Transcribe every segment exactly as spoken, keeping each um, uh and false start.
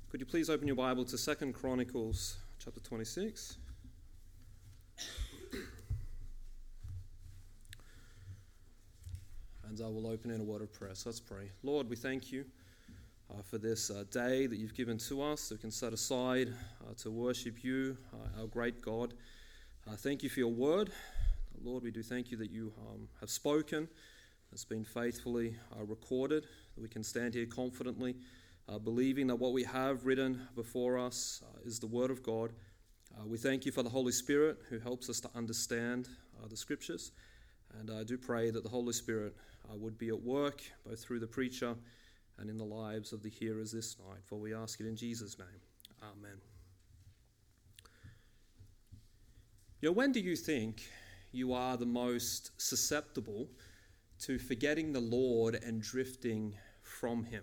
Could you please open your Bible to Second Chronicles chapter twenty-six? And I will open in a word of prayer. So let's pray. Lord, we thank you uh, for this uh, day that you've given to us that we can set aside uh, to worship you, uh, our great God. Uh, thank you for your word. Lord, we do thank you that you um, have spoken. It's been faithfully uh, recorded, that we can stand here confidently, uh, believing that what we have written before us uh, is the Word of God. Uh, we thank you for the Holy Spirit who helps us to understand uh, the Scriptures. And I do pray that the Holy Spirit uh, would be at work, both through the preacher and in the lives of the hearers this night. For we ask it in Jesus' name. Amen. You know, when do you think you are the most susceptible to forgetting the Lord and drifting from Him?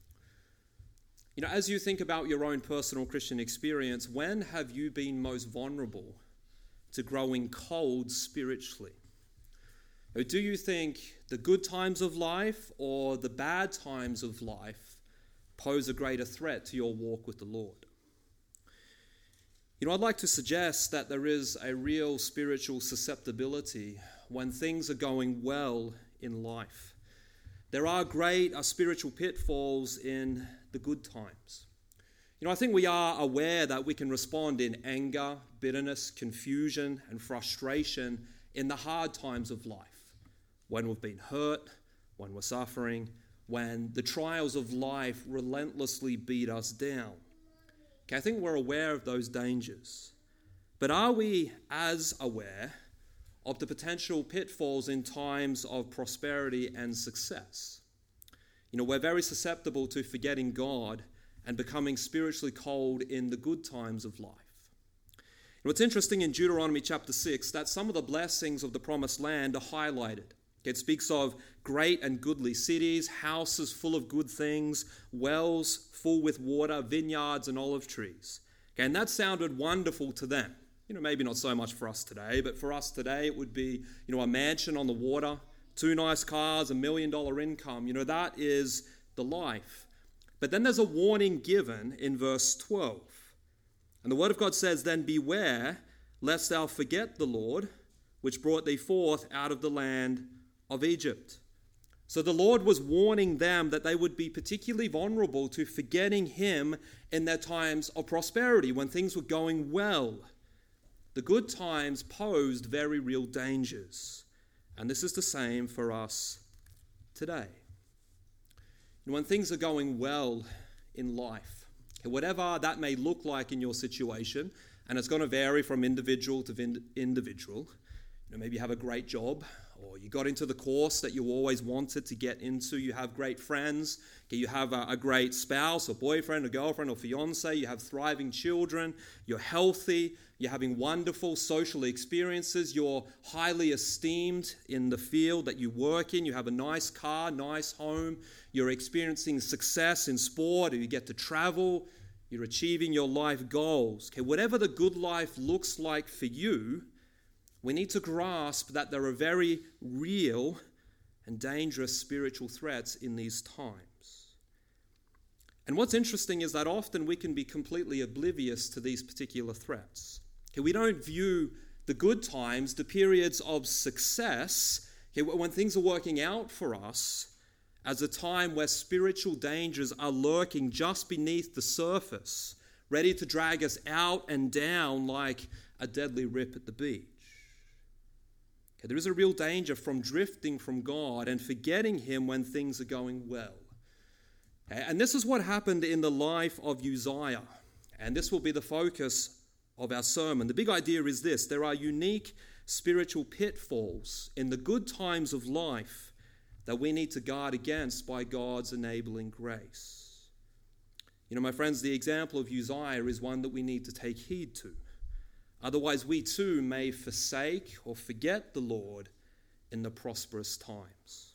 You know, as you think about your own personal Christian experience, when have you been most vulnerable to growing cold spiritually? Or do you think the good times of life or the bad times of life pose a greater threat to your walk with the Lord? You know, I'd like to suggest that there is a real spiritual susceptibility when things are going well in life. There are great uh, spiritual pitfalls in the good times. You know, I think we are aware that we can respond in anger, bitterness, confusion, and frustration in the hard times of life. When we've been hurt, when we're suffering, when the trials of life relentlessly beat us down. Okay, I think we're aware of those dangers. But are we as aware of the potential pitfalls in times of prosperity and success? You know, we're very susceptible to forgetting God and becoming spiritually cold in the good times of life. And what's interesting in Deuteronomy chapter six, that some of the blessings of the promised land are highlighted. It speaks of great and goodly cities, houses full of good things, wells full with water, vineyards and olive trees. Okay, and that sounded wonderful to them. You know, maybe not so much for us today, but for us today it would be, you know, a mansion on the water, two nice cars, a million dollar income. You know, that is the life. But then there's a warning given in verse twelve. And the word of God says, "Then beware, lest thou forget the Lord, which brought thee forth out of the land of Egypt." So the Lord was warning them that they would be particularly vulnerable to forgetting Him in their times of prosperity, when things were going well. The good times posed very real dangers. And this is the same for us today. And when things are going well in life, whatever that may look like in your situation, and it's going to vary from individual to individual. You know, maybe you have a great job, or you got into the course that you always wanted to get into. You have great friends. You have a, a great spouse or boyfriend or girlfriend or fiance. You have thriving children. You're healthy. You're having wonderful social experiences. You're highly esteemed in the field that you work in. You have a nice car, nice home. You're experiencing success in sport, or you get to travel. You're achieving your life goals. Okay, whatever the good life looks like for you, we need to grasp that there are very real and dangerous spiritual threats in these times. And what's interesting is that often we can be completely oblivious to these particular threats. Okay, we don't view the good times, the periods of success, okay, when things are working out for us, as a time where spiritual dangers are lurking just beneath the surface, ready to drag us out and down like a deadly rip at the beach. Okay, there is a real danger from drifting from God and forgetting Him when things are going well. Okay, and this is what happened in the life of Uzziah. And this will be the focus of our sermon. The big idea is this: there are unique spiritual pitfalls in the good times of life that we need to guard against by God's enabling grace. You know, my friends, the example of Uzziah is one that we need to take heed to. Otherwise, we too may forsake or forget the Lord in the prosperous times.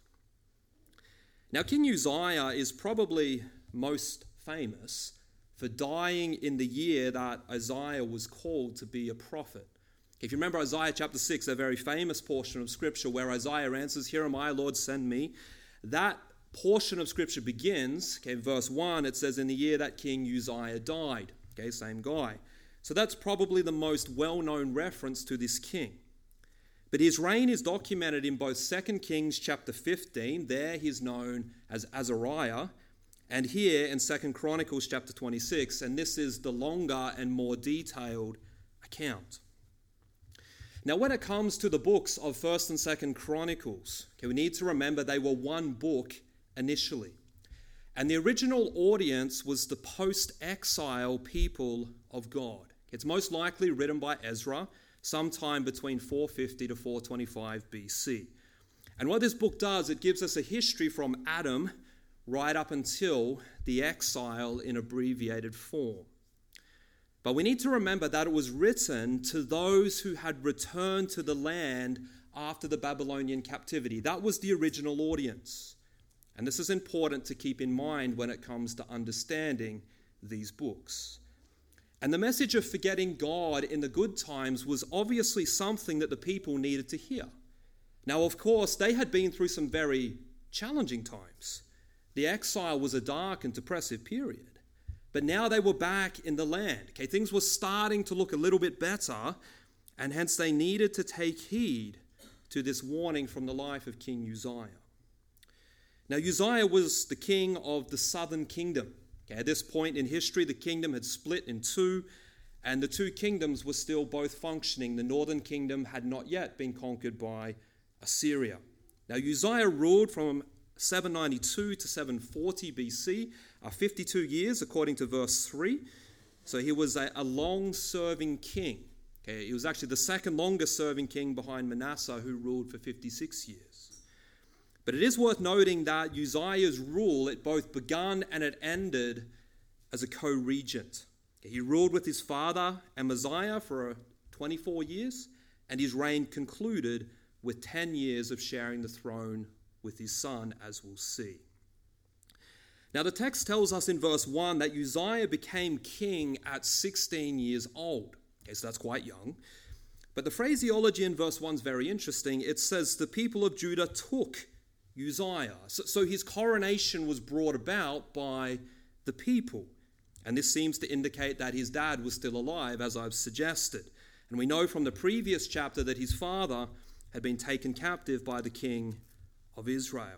Now, King Uzziah is probably most famous for dying in the year that Isaiah was called to be a prophet. If you remember Isaiah chapter six, a very famous portion of Scripture where Isaiah answers, "Here am I, Lord, send me." That portion of Scripture begins. Okay, verse one, it says, in the year that King Uzziah died. Okay, same guy. So that's probably the most well-known reference to this king. But his reign is documented in both Second Kings chapter fifteen. There he's known as Azariah. And here in Second Chronicles chapter twenty-six. And this is the longer and more detailed account. Now, when it comes to the books of First and Second Chronicles, okay, we need to remember they were one book initially. And the original audience was the post-exile people of God. It's most likely written by Ezra sometime between four fifty to four twenty-five B C. And what this book does, it gives us a history from Adam right up until the exile in abbreviated form. But we need to remember that it was written to those who had returned to the land after the Babylonian captivity. That was the original audience. And this is important to keep in mind when it comes to understanding these books. And the message of forgetting God in the good times was obviously something that the people needed to hear. Now, of course, they had been through some very challenging times. The exile was a dark and depressive period. But now they were back in the land. Okay, things were starting to look a little bit better, and hence they needed to take heed to this warning from the life of King Uzziah. Now, Uzziah was the king of the southern kingdom. Okay, at this point in history, the kingdom had split in two, and the two kingdoms were still both functioning. The northern kingdom had not yet been conquered by Assyria. Now, Uzziah ruled from seven ninety-two to seven forty B C, uh, fifty-two years according to verse three. So he was a, a long-serving king. Okay, he was actually the second longest-serving king behind Manasseh, who ruled for fifty-six years. But it is worth noting that Uzziah's rule, it both begun and it ended as a co-regent. Okay, he ruled with his father Amaziah for twenty-four years, and his reign concluded with ten years of sharing the throne with his son, as we'll see. Now, the text tells us in verse one that Uzziah became king at sixteen years old. Okay, so that's quite young. But the phraseology in verse one is very interesting. It says the people of Judah took Uzziah. So, so his coronation was brought about by the people. And this seems to indicate that his dad was still alive, as I've suggested. And we know from the previous chapter that his father had been taken captive by the king of Israel.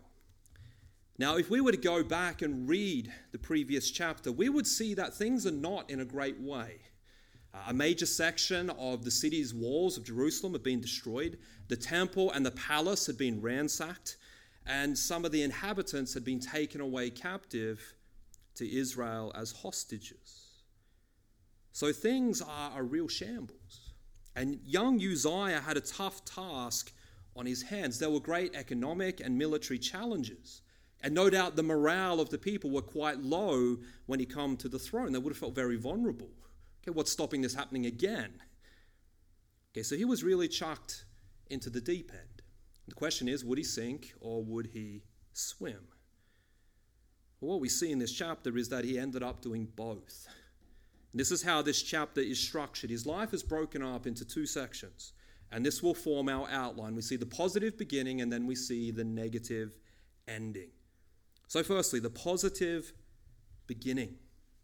Now, if we were to go back and read the previous chapter, we would see that things are not in a great way. Uh, a major section of the city's walls of Jerusalem had been destroyed. The temple and the palace had been ransacked, and some of the inhabitants had been taken away captive to Israel as hostages. So things are a real shambles. And young Uzziah had a tough task on his hands. There were great economic and military challenges. And no doubt the morale of the people were quite low when he came to the throne. They would have felt very vulnerable. Okay, what's stopping this happening again? Okay, so he was really chucked into the deep end. The question is, would he sink or would he swim? Well, what we see in this chapter is that he ended up doing both. And this is how this chapter is structured. His life is broken up into two sections. And this will form our outline. We see the positive beginning and then we see the negative ending. So firstly, the positive beginning.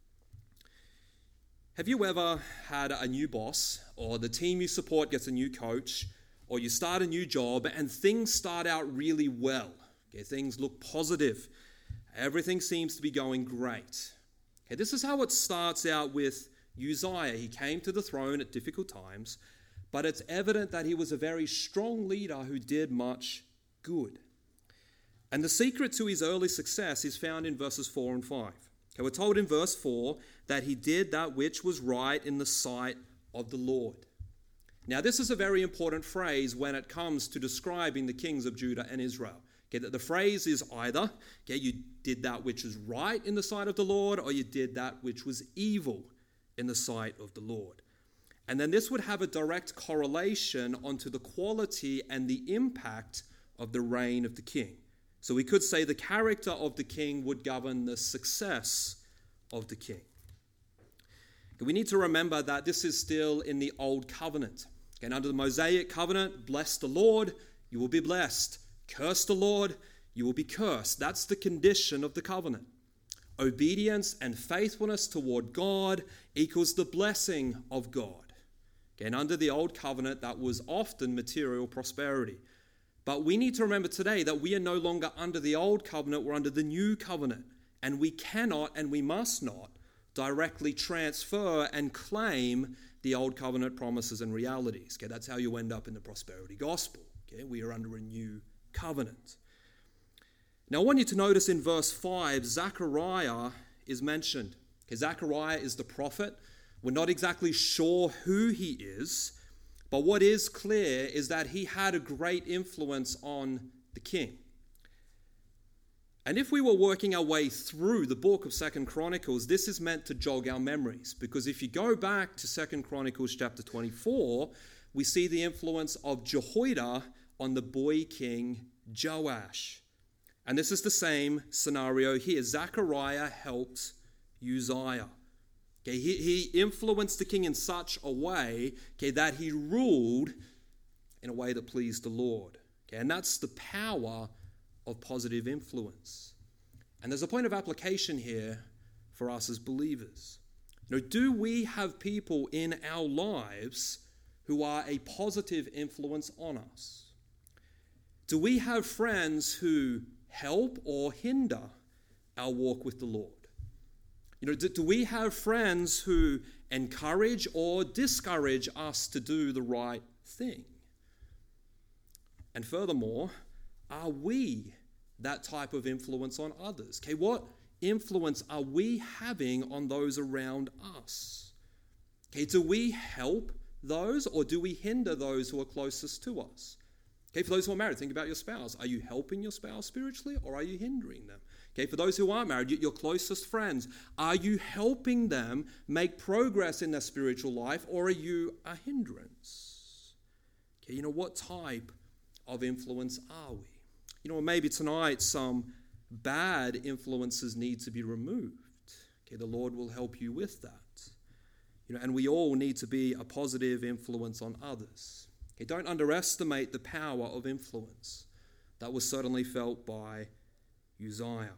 Have you ever had a new boss, or the team you support gets a new coach, or you start a new job and things start out really well? Okay, things look positive. Everything seems to be going great. Okay, this is how it starts out with Uzziah. He came to the throne at difficult times, but it's evident that he was a very strong leader who did much good. And the secret to his early success is found in verses four and five. Okay, we're told in verse four that he did that which was right in the sight of the Lord. Now, this is a very important phrase when it comes to describing the kings of Judah and Israel. Okay, that the phrase is either, okay, you did that which is right in the sight of the Lord, or you did that which was evil in the sight of the Lord. And then this would have a direct correlation onto the quality and the impact of the reign of the king. So we could say the character of the king would govern the success of the king. We need to remember that this is still in the Old Covenant. And under the Mosaic covenant, bless the Lord, you will be blessed. Curse the Lord, you will be cursed. That's the condition of the covenant. Obedience and faithfulness toward God equals the blessing of God. And under the old covenant, that was often material prosperity. But we need to remember today that we are no longer under the old covenant, we're under the new covenant. And we cannot and we must not directly transfer and claim the old covenant promises and realities. Okay, that's how you end up in the prosperity gospel. Okay, we are under a new covenant. Now I want you to notice in verse five, Zechariah is mentioned. Okay, Zechariah is the prophet. We're not exactly sure who he is, but what is clear is that he had a great influence on the king. And if we were working our way through the book of Second Chronicles, this is meant to jog our memories. Because if you go back to Second Chronicles chapter twenty-four, we see the influence of Jehoiada on the boy king Joash. And this is the same scenario here. Zechariah helped Uzziah. Okay, he, he influenced the king in such a way, okay, that he ruled in a way that pleased the Lord. Okay, and that's the power of positive influence. And there's a point of application here for us as believers. You know, do we have people in our lives who are a positive influence on us? Do we have friends who help or hinder our walk with the Lord? You know, do, do we have friends who encourage or discourage us to do the right thing? And furthermore, are we that type of influence on others? Okay, what influence are we having on those around us? Okay, do we help those or do we hinder those who are closest to us? Okay, for those who are married, think about your spouse. Are you helping your spouse spiritually or are you hindering them? Okay, for those who aren't married, your closest friends, are you helping them make progress in their spiritual life or are you a hindrance? Okay, you know, what type of influence are we? You know, maybe tonight some bad influences need to be removed. Okay, the Lord will help you with that. You know, and we all need to be a positive influence on others. Okay, don't underestimate the power of influence. That was certainly felt by Uzziah.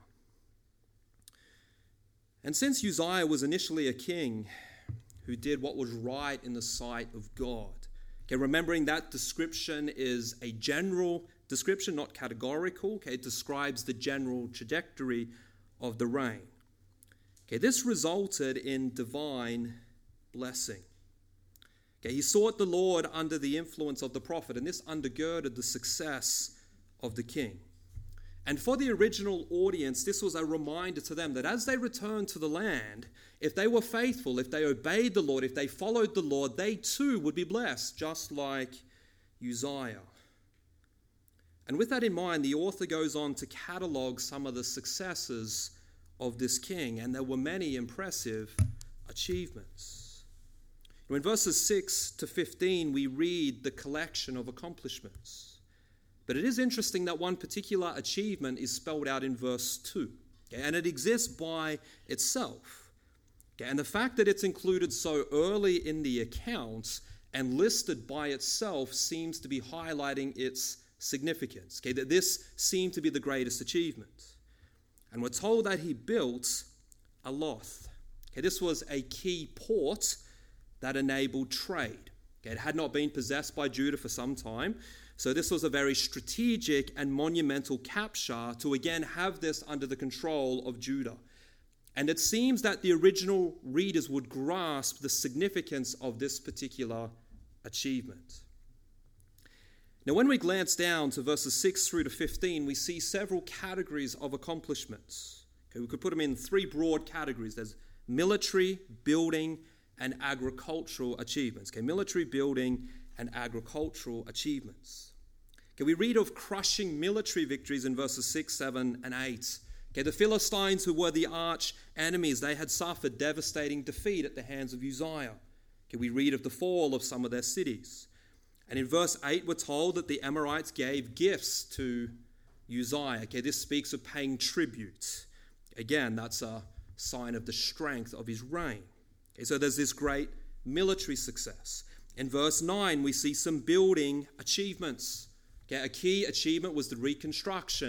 And since Uzziah was initially a king who did what was right in the sight of God, okay, remembering that description is a general description, not categorical. Okay, it describes the general trajectory of the reign. Okay, this resulted in divine blessing. Okay, he sought the Lord under the influence of the prophet, and this undergirded the success of the king. And for the original audience, this was a reminder to them that as they returned to the land, if they were faithful, if they obeyed the Lord, if they followed the Lord, they too would be blessed, just like Uzziah. And with that in mind, the author goes on to catalogue some of the successes of this king, and there were many impressive achievements. In verses six to fifteen, we read the collection of accomplishments. But it is interesting that one particular achievement is spelled out in verse two, okay, and it exists by itself. Okay, and the fact that it's included so early in the accounts and listed by itself seems to be highlighting its significance, okay, that this seemed to be the greatest achievement. And we're told that he built Aloth. Okay, this was a key port that enabled trade. Okay, it had not been possessed by Judah for some time, so this was a very strategic and monumental capture to again have this under the control of Judah. And it seems that the original readers would grasp the significance of this particular achievement. Now, when we glance down to verses six through to fifteen, we see several categories of accomplishments. Okay, we could put them in three broad categories. There's military, building, and agricultural achievements. Okay, military, building, and agricultural achievements. Okay, we read of crushing military victories in verses six, seven, and eight. Okay, the Philistines, who were the arch enemies, they had suffered devastating defeat at the hands of Uzziah. Okay, we read of the fall of some of their cities. And in verse eight, we're told that the Amorites gave gifts to Uzziah. Okay, this speaks of paying tribute. Again, that's a sign of the strength of his reign. Okay, so there's this great military success. In verse nine, we see some building achievements. Okay, a key achievement was the reconstruction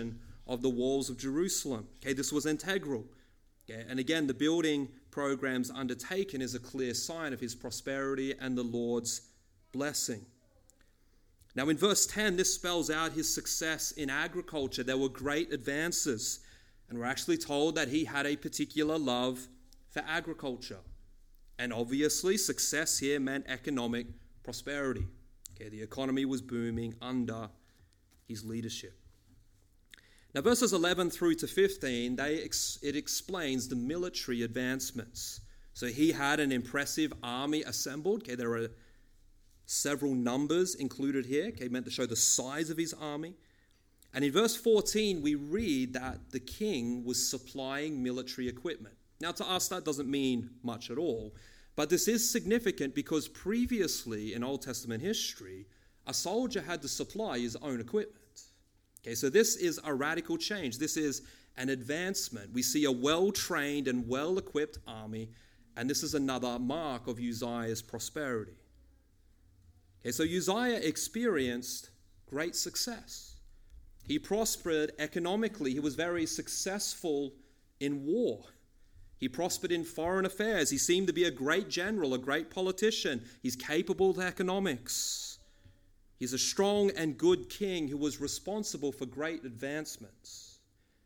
of the walls of Jerusalem. Okay, this was integral. Okay, and again, the building programs undertaken is a clear sign of his prosperity and the Lord's blessing. Now in verse ten, this spells out his success in agriculture. There were great advances, and we're actually told that he had a particular love for agriculture. And obviously, success here meant economic prosperity. Okay, the economy was booming under his leadership. Now, verses eleven through to fifteen, they ex- it explains the military advancements. So he had an impressive army assembled. Okay, there are several numbers included here, okay, meant to show the size of his army. And in verse fourteen, we read that the king was supplying military equipment. Now, to us, that doesn't mean much at all. But this is significant because previously in Old Testament history, a soldier had to supply his own equipment. Okay, so this is a radical change. This is an advancement. We see a well-trained and well-equipped army, and this is another mark of Uzziah's prosperity. Okay, so Uzziah experienced great success. He prospered economically. He was very successful in war. He prospered in foreign affairs. He seemed to be a great general, a great politician. He's capable of economics. He's a strong and good king who was responsible for great advancements.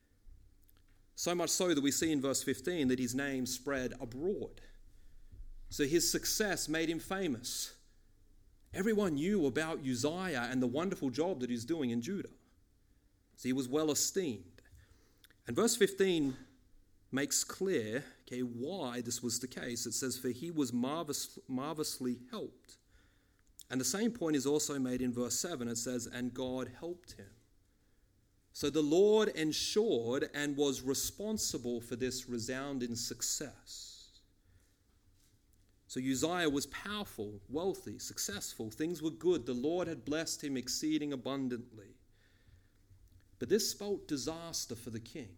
So much so that we see in verse fifteen that his name spread abroad. So his success made him famous. Everyone knew about Uzziah and the wonderful job that he's doing in Judah. So he was well esteemed. And verse fifteen makes clear, okay, why this was the case. It says, for he was marvelous, marvelously helped. And the same point is also made in verse seven. It says, and God helped him. So the Lord ensured and was responsible for this resounding success. So Uzziah was powerful, wealthy, successful. Things were good. The Lord had blessed him exceeding abundantly. But this spelt disaster for the king.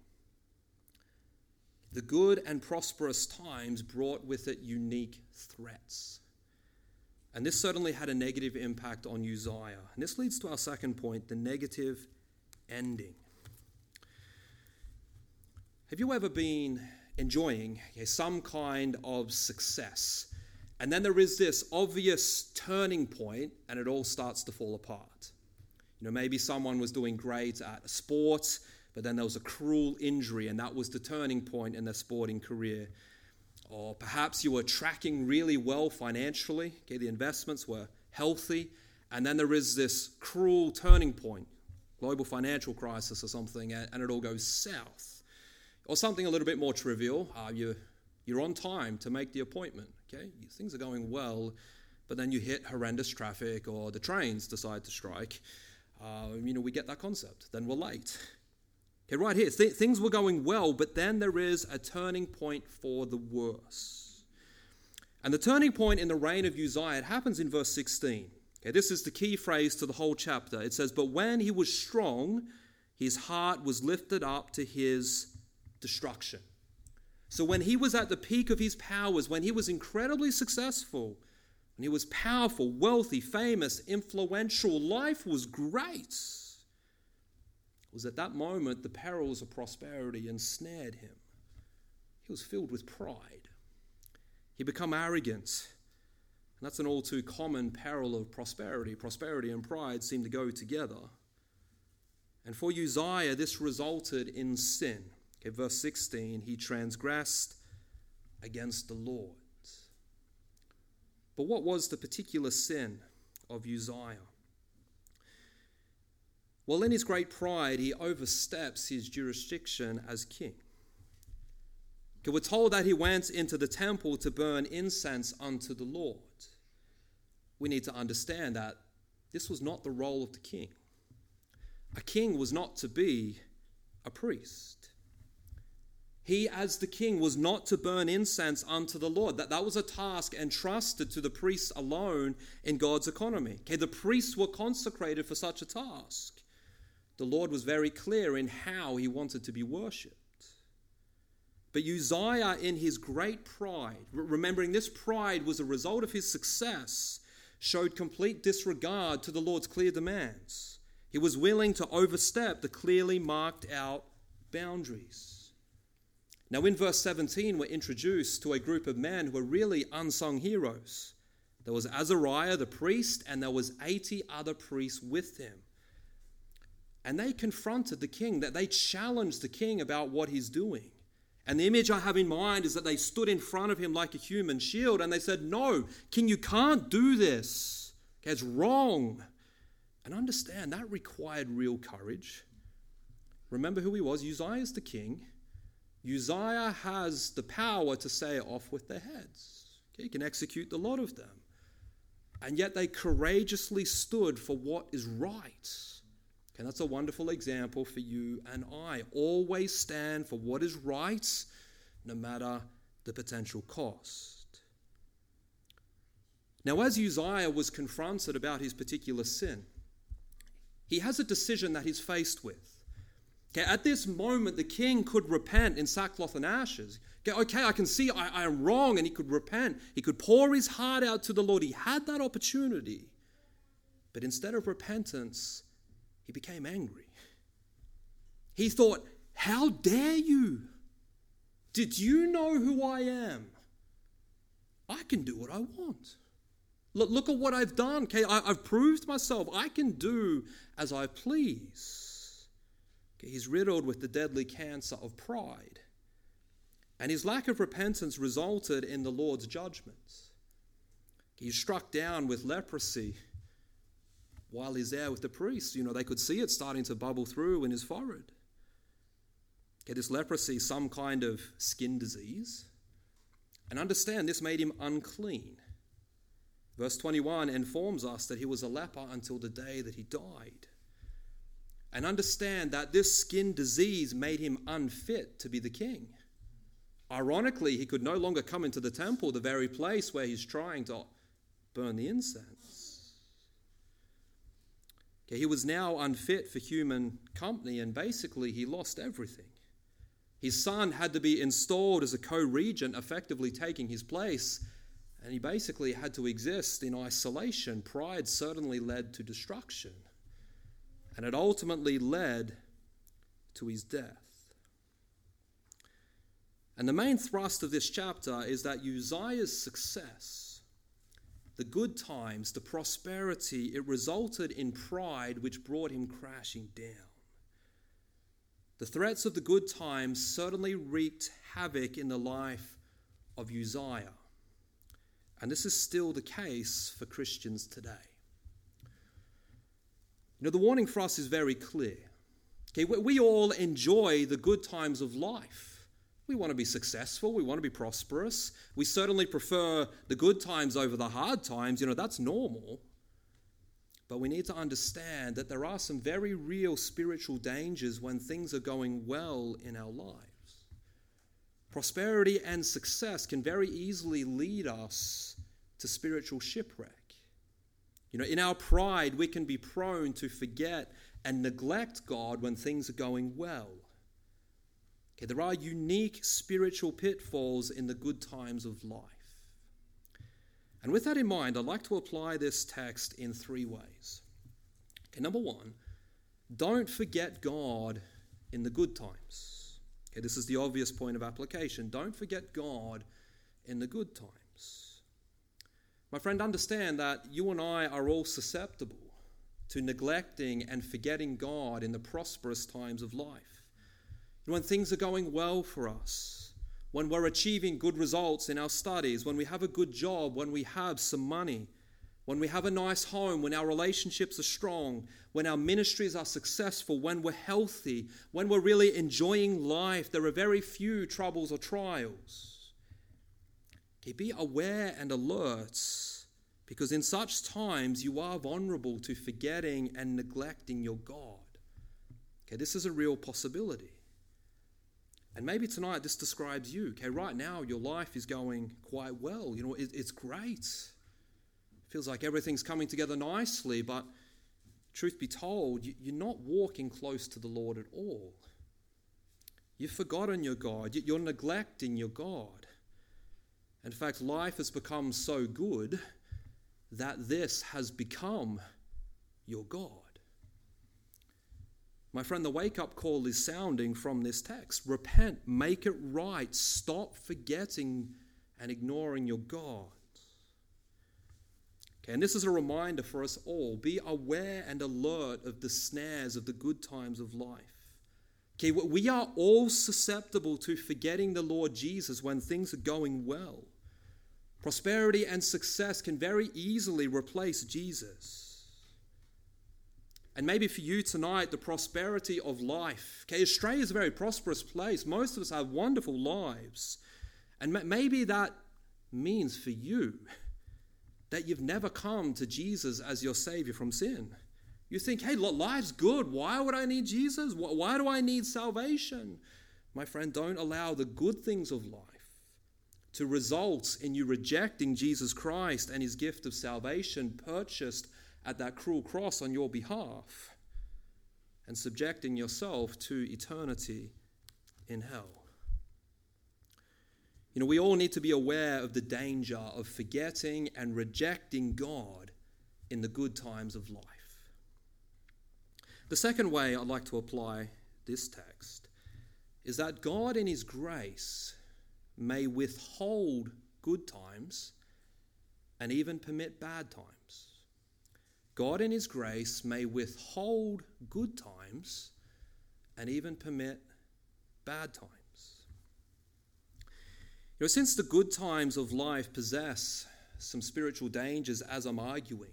The good and prosperous times brought with it unique threats. And this certainly had a negative impact on Uzziah. And this leads to our second point, the negative ending. Have you ever been enjoying okay, some kind of success, and then there is this obvious turning point and it all starts to fall apart? You know, maybe someone was doing great at sports, but then there was a cruel injury and that was the turning point in their sporting career. Or perhaps you were tracking really well financially. Okay, the investments were healthy. And then there is this cruel turning point, global financial crisis or something, and it all goes south. Or something a little bit more trivial. Uh, you, you're on time to make the appointment. Okay, things are going well, but then you hit horrendous traffic or the trains decide to strike. Uh, you know, we get that concept. Then we're late. Okay, right here, th- things were going well, but then there is a turning point for the worse. And the turning point in the reign of Uzziah, it happens in verse sixteen. Okay, this is the key phrase to the whole chapter. It says, but when he was strong, his heart was lifted up to his destruction. So when he was at the peak of his powers, when he was incredibly successful, when he was powerful, wealthy, famous, influential, life was great. It was at that moment the perils of prosperity ensnared him. He was filled with pride. He became arrogant. And that's an all too common peril of prosperity. Prosperity and pride seem to go together. And for Uzziah, this resulted in sin. Okay, verse sixteen, he transgressed against the Lord. But what was the particular sin of Uzziah? Well, in his great pride, he oversteps his jurisdiction as king. Okay, we're told that he went into the temple to burn incense unto the Lord. We need to understand that this was not the role of the king. A king was not to be a priest. He, as the king, was not to burn incense unto the Lord. That, that was a task entrusted to the priests alone in God's economy. Okay, the priests were consecrated for such a task. The Lord was very clear in how he wanted to be worshipped. But Uzziah, in his great pride, remembering this pride was a result of his success, showed complete disregard to the Lord's clear demands. He was willing to overstep the clearly marked out boundaries. Now in verse seventeen, we're introduced to a group of men who are really unsung heroes. There was Azariah the priest, and there was eighty other priests with him. And they confronted the king, that they challenged the king about what he's doing. And the image I have in mind is that they stood in front of him like a human shield and they said, "No, king, you can't do this. Okay, it's wrong." And understand, that required real courage. Remember who he was. Uzziah is the king. Uzziah has the power to say off with their heads. Okay, he can execute the lot of them. And yet they courageously stood for what is right. And that's a wonderful example for you and I. Always stand for what is right, no matter the potential cost. Now, as Uzziah was confronted about his particular sin, he has a decision that he's faced with. Okay, at this moment, the king could repent in sackcloth and ashes. Okay, okay I can see I, I am wrong, and he could repent. He could pour his heart out to the Lord. He had that opportunity. But instead of repentance, he became angry. He thought, "How dare you? Did you know who I am? I can do what I want. Look, look at what I've done. Okay, I, I've proved myself. I can do as I please." Okay, he's riddled with the deadly cancer of pride. And his lack of repentance resulted in the Lord's judgment. He's struck down with leprosy while he's there with the priests. You know, they could see it starting to bubble through in his forehead. Okay, this leprosy, some kind of skin disease. And understand, this made him unclean. Verse twenty-one informs us that he was a leper until the day that he died. And understand that this skin disease made him unfit to be the king. Ironically, he could no longer come into the temple, the very place where he's trying to burn the incense. Okay, he was now unfit for human company, and basically he lost everything. His son had to be installed as a co-regent, effectively taking his place, and he basically had to exist in isolation. Pride certainly led to destruction, and it ultimately led to his death. And the main thrust of this chapter is that Uzziah's success, the good times, the prosperity, it resulted in pride which brought him crashing down. The threats of the good times certainly wreaked havoc in the life of Uzziah. And this is still the case for Christians today. You know, the warning for us is very clear. Okay, we all enjoy the good times of life. We want to be successful. We want to be prosperous. We certainly prefer the good times over the hard times. You know, that's normal. But we need to understand that there are some very real spiritual dangers when things are going well in our lives. Prosperity and success can very easily lead us to spiritual shipwreck. You know, in our pride, we can be prone to forget and neglect God when things are going well. Okay, there are unique spiritual pitfalls in the good times of life. And with that in mind, I'd like to apply this text in three ways. Okay, number one, don't forget God in the good times. Okay, this is the obvious point of application. Don't forget God in the good times. My friend, understand that you and I are all susceptible to neglecting and forgetting God in the prosperous times of life. When things are going well for us, when we're achieving good results in our studies, when we have a good job, when we have some money, when we have a nice home, when our relationships are strong, when our ministries are successful, when we're healthy, when we're really enjoying life, there are very few troubles or trials. Okay, be aware and alert, because in such times you are vulnerable to forgetting and neglecting your God. Okay, this is a real possibility. And maybe tonight this describes you. Okay, right now your life is going quite well. You know, it, it's great. Feels like everything's coming together nicely, but truth be told, you, you're not walking close to the Lord at all. You've forgotten your God. You're neglecting your God. In fact, life has become so good that this has become your God. My friend, the wake-up call is sounding from this text. Repent, make it right, stop forgetting and ignoring your God. Okay, and this is a reminder for us all. Be aware and alert of the snares of the good times of life. Okay, we are all susceptible to forgetting the Lord Jesus when things are going well. Prosperity and success can very easily replace Jesus. And maybe for you tonight, the prosperity of life. Okay, Australia is a very prosperous place. Most of us have wonderful lives. And maybe that means for you that you've never come to Jesus as your Savior from sin. You think, hey, life's good. Why would I need Jesus? Why do I need salvation? My friend, don't allow the good things of life to result in you rejecting Jesus Christ and his gift of salvation purchased at that cruel cross on your behalf and subjecting yourself to eternity in hell. You know, we all need to be aware of the danger of forgetting and rejecting God in the good times of life. The second way I'd like to apply this text is that God in his grace may withhold good times and even permit bad times. God in his grace may withhold good times and even permit bad times. You know, since the good times of life possess some spiritual dangers, as I'm arguing,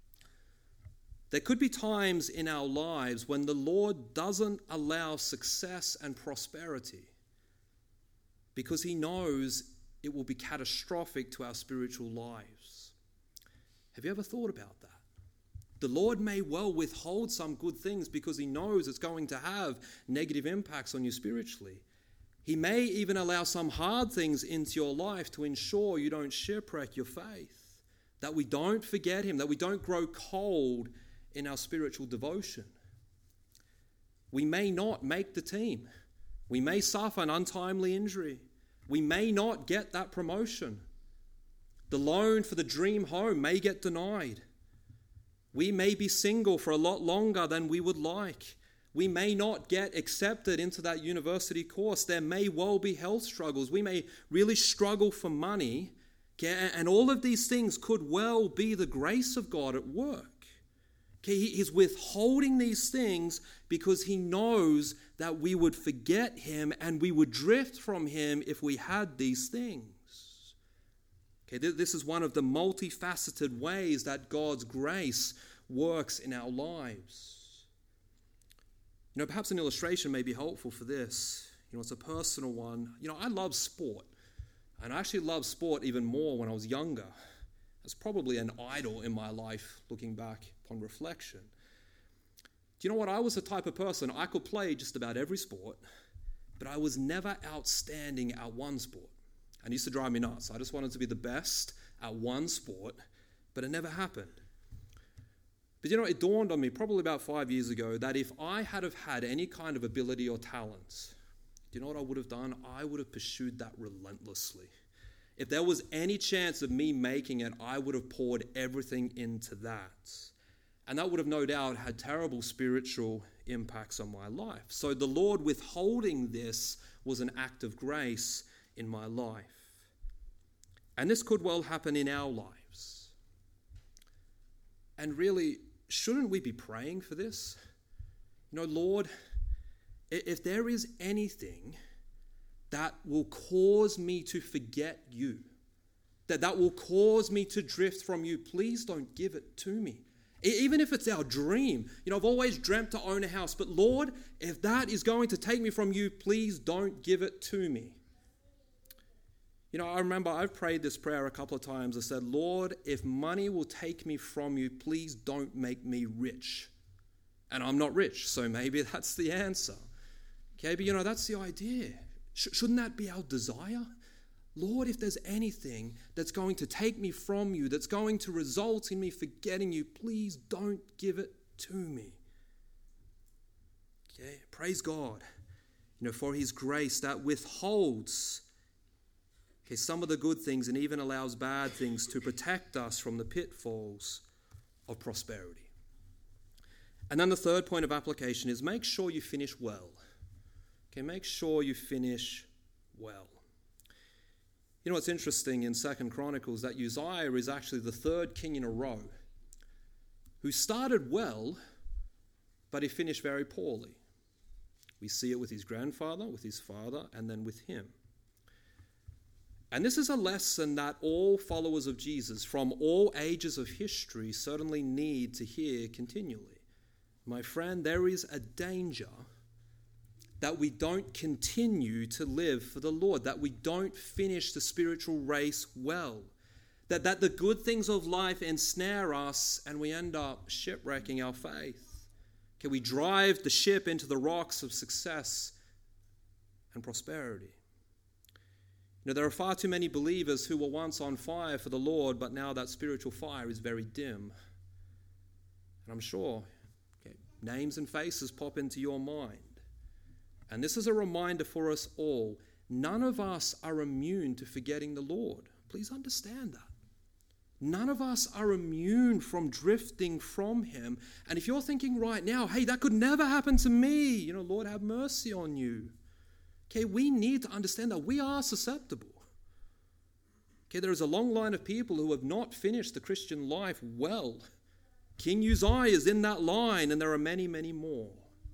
there could be times in our lives when the Lord doesn't allow success and prosperity because he knows it will be catastrophic to our spiritual lives. Have you ever thought about that? The Lord may well withhold some good things because he knows it's going to have negative impacts on you spiritually. He may even allow some hard things into your life to ensure you don't shipwreck your faith, that we don't forget him, that we don't grow cold in our spiritual devotion. We may not make the team. We may suffer an untimely injury. We may not get that promotion. The loan for the dream home may get denied. We may be single for a lot longer than we would like. We may not get accepted into that university course. There may well be health struggles. We may really struggle for money. And all of these things could well be the grace of God at work. He's withholding these things because he knows that we would forget him and we would drift from him if we had these things. Okay, this is one of the multifaceted ways that God's grace works in our lives. You know, perhaps an illustration may be helpful for this. You know, it's a personal one. You know, I love sport. And I actually loved sport even more when I was younger. It's probably an idol in my life, looking back upon reflection. Do you know what? I was the type of person, I could play just about every sport, but I was never outstanding at one sport. And it used to drive me nuts. I just wanted to be the best at one sport, but it never happened. But you know, it dawned on me probably about five years ago that if I had have had any kind of ability or talent, do you know what I would have done? I would have pursued that relentlessly. If there was any chance of me making it, I would have poured everything into that. And that would have no doubt had terrible spiritual impacts on my life. So the Lord withholding this was an act of grace in my life. And this could well happen in our lives. And really, shouldn't we be praying for this? You know, Lord, if there is anything that will cause me to forget you, that that will cause me to drift from you, please don't give it to me. Even if it's our dream. You know, I've always dreamt to own a house, but Lord, if that is going to take me from you, please don't give it to me. You know, I remember I've prayed this prayer a couple of times. I said, Lord, if money will take me from you, please don't make me rich. And I'm not rich, so maybe that's the answer. Okay, but you know, that's the idea. Sh- shouldn't that be our desire? Lord, if there's anything that's going to take me from you, that's going to result in me forgetting you, please don't give it to me. Okay, praise God, you know, for his grace that withholds okay, some of the good things and even allows bad things to protect us from the pitfalls of prosperity. And then the third point of application is make sure you finish well. Okay, make sure you finish well. You know what's interesting in Second Chronicles, that Uzziah is actually the third king in a row who started well, but he finished very poorly. We see it with his grandfather, with his father, and then with him. And this is a lesson that all followers of Jesus from all ages of history certainly need to hear continually. My friend, there is a danger that we don't continue to live for the Lord, that we don't finish the spiritual race well, that, that the good things of life ensnare us and we end up shipwrecking our faith. Okay, we drive the ship into the rocks of success and prosperity. You know, there are far too many believers who were once on fire for the Lord, but now that spiritual fire is very dim. And I'm sure okay, names and faces pop into your mind. And this is a reminder for us all. None of us are immune to forgetting the Lord. Please understand that. None of us are immune from drifting from him. And if you're thinking right now, hey, that could never happen to me, you know, Lord, have mercy on you. Okay, we need to understand that we are susceptible. Okay, there is a long line of people who have not finished the Christian life well. King Uzziah is in that line, and there are many, many more.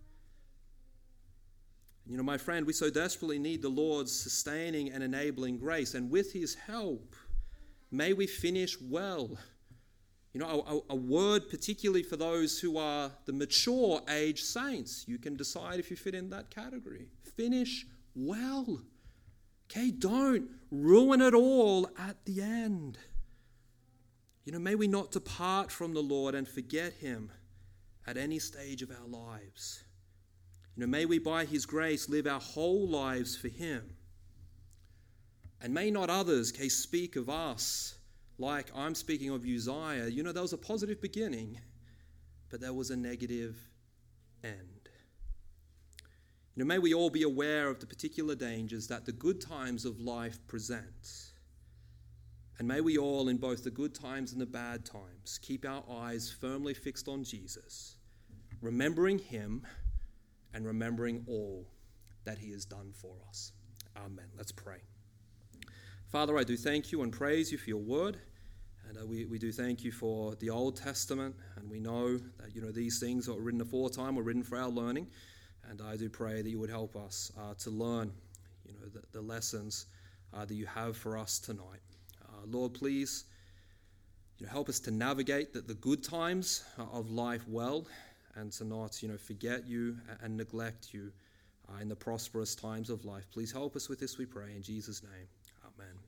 You know, my friend, we so desperately need the Lord's sustaining and enabling grace, and with his help, may we finish well. You know, a, a word particularly for those who are the mature age saints. You can decide if you fit in that category. Finish well. Okay, don't ruin it all at the end. You know, may we not depart from the Lord and forget him at any stage of our lives. You know, may we by his grace live our whole lives for him. And may not others okay, speak of us like I'm speaking of Uzziah. You know, there was a positive beginning, but there was a negative end. You know, may we all be aware of the particular dangers that the good times of life present. And may we all, in both the good times and the bad times, keep our eyes firmly fixed on Jesus, remembering him and remembering all that he has done for us. Amen. Let's pray. Father, I do thank you and praise you for your word. And uh, we, we do thank you for the Old Testament. And we know that, you know, these things that were written aforetime were written for our learning. And I do pray that you would help us uh, to learn, you know, the, the lessons uh, that you have for us tonight. Uh, Lord, please, you know, help us to navigate the, the good times of life well, and to not, you know, forget you and neglect you uh, in the prosperous times of life. Please help us with this, we pray, in Jesus' name. Amen.